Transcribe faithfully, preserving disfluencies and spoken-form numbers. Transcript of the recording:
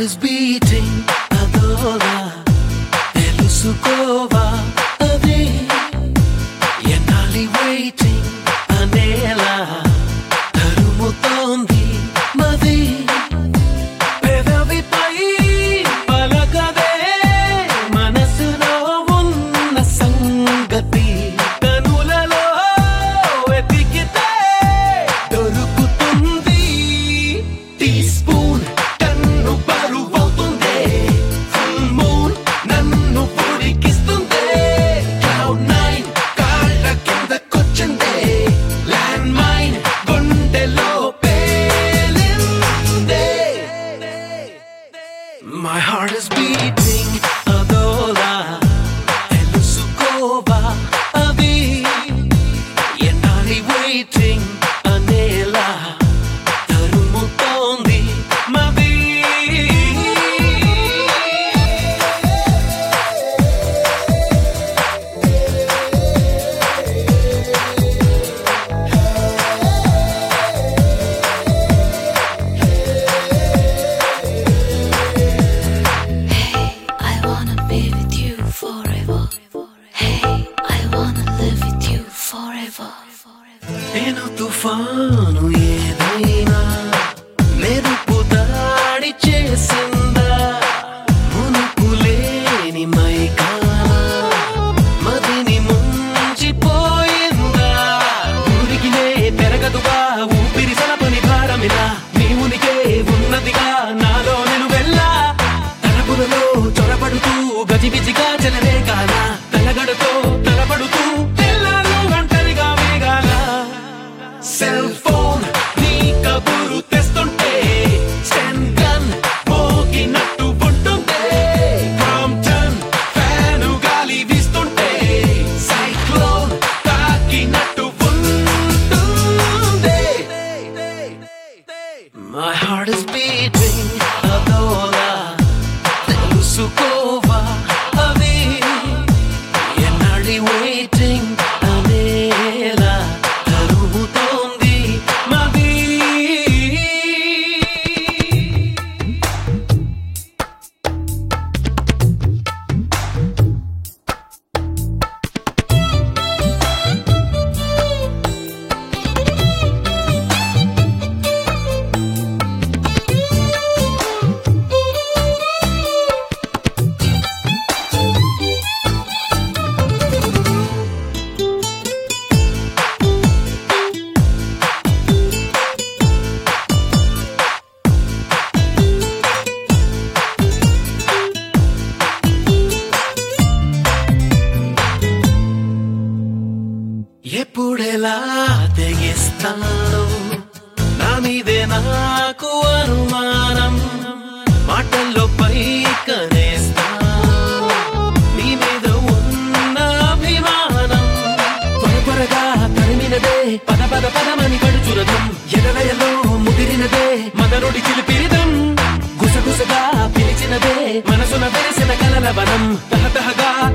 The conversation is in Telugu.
is beating adola telusukova adi enali waiting anela tarumutondi madi pedavi pai palagade manasulo unna sangati kanulalo etikite dorukutundi teaspoon My heart is beating adola telusukova adi enali waiting anela tarumutondi madi నేను తుఫాను ఏదైనా మెరుపు దాడి చేసిందా మునుపులేని మైకానా మదిని ముంచిపోయిందా ఊరికినే పెరగదుగా ఊపిరి సలపని భారమిలా నీ ఉనికే ఉన్నదిగా నాలో నేను వెళ్ళా తలపులలో చొరబడుతూ గజిబిజిగా చెలరే కానా తలగడతో తలపడుతూ సెల్ ఫోన్ నీ కబురు తెస్తుంటే స్టెన్ గన్ మోగినట్టు ఉంటుందే ప్రాంప్టన్ ఫ్యాను గాలి వీస్తుంటే సైక్లోన్ తాకినట్టు ఉంటుందే My heart is beating adola telusukova adi enali waiting anela tarumutondi madi ఎప్పుడెలా తెగిస్తాను నా మీదే నాకు అనుమానం మాటల్లో పైకనేస్తాను నీ మీద ఉన్న అభిమానం త్వరగా తరిమినదే పద పద పదమని పడుచురదం ఎడలయలో ముదిరినదే మదనుడి చిలిపిరిదం గుసగుసగా పిలిచినదే మనసున వెలిసిన కలల వనం తహతహగా